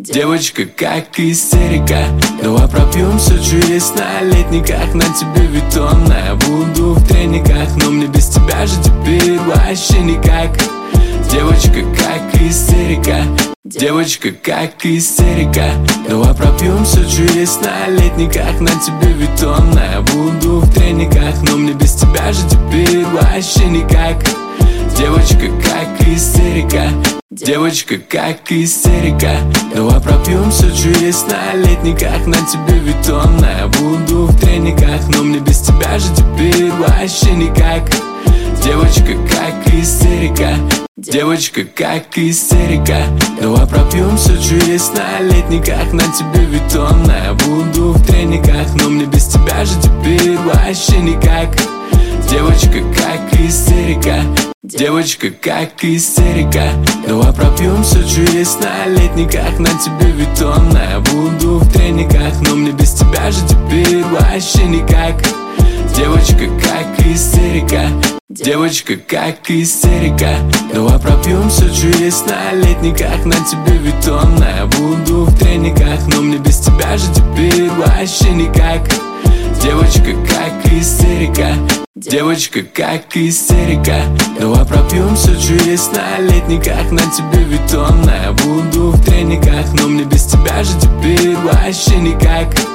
Девочка, как истерика. Давай пропьемся чудес на летниках. На тебе витон, я буду в трениках. Но мне без тебя же теперь вообще никак. Девочка, как истерика. Девочка, как истерика. Давай пропьемся чудес на летниках. На тебе витон, я буду в трениках. Но мне без тебя же теперь вообще никак. Девочка, как истерика. Девочка, как истерика. Давай пропьемся чудес на летниках. На тебе витон, я буду в трениках. Но мне без тебя же теперь вообще никак. Девочка, как истерика. Девочка, как истерика. Давай пропьемся чудес на летниках. На тебе витон, я буду в трениках. Но мне без тебя же теперь вообще никак. Девочка, как истерика. Девочка, как истерика. Давай пропьемся чудес на летниках. На тебе витон, я буду в трениках. Но мне без тебя же теперь вообще никак. Девочка, как истерика. Девочка, как истерика. Давай пропьемся чудес на летниках. На тебе витон, я буду в трениках. Но мне без тебя же теперь вообще никак. Девочка, как истерика. Девочка, как истерика. Давай пропьемся чудес на летниках. На тебе витон, я буду в трениках. Но мне без тебя же теперь вообще никак.